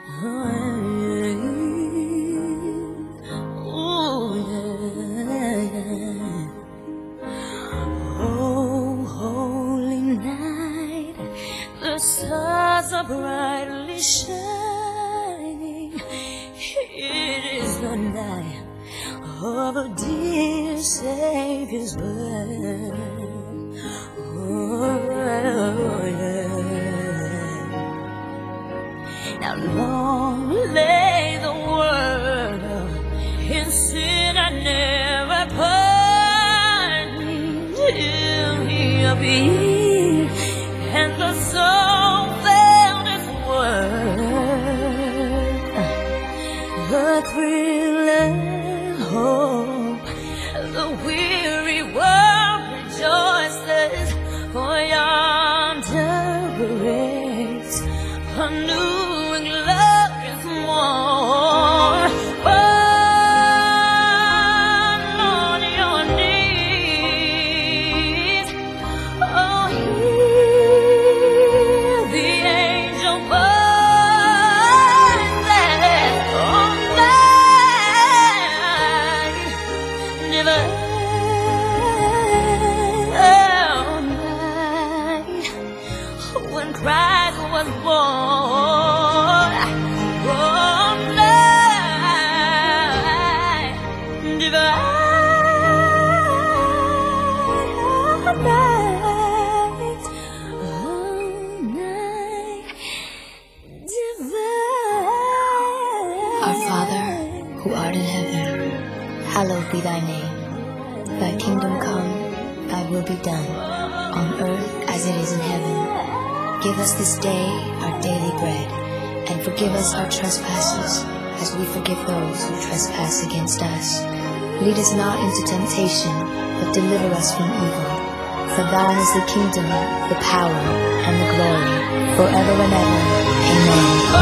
Oh, yeah. Oh, holy night, the stars are brightly shining. It is the night of a dear Savior's birth. Oh, yeah. Now long lay the world in sin and never pardoned till He appeared, and the soul found its worth. The thrill and hope, the weary world rejoices, for yonder breaks a new and glorious morn. Burn on your knees, oh, hear the angel voice that all night, divine, all night, when Christ was born, all night, divine, all night, divine. Our Father, who art in heaven, hallowed be thy name. Thy kingdom come, thy will be done, on earth as it is in heaven. Give us this day our daily bread, and forgive us our trespasses, as we forgive those who trespass against us. Lead us not into temptation, but deliver us from evil. For thine is the kingdom, the power, and the glory, forever and ever. Amen.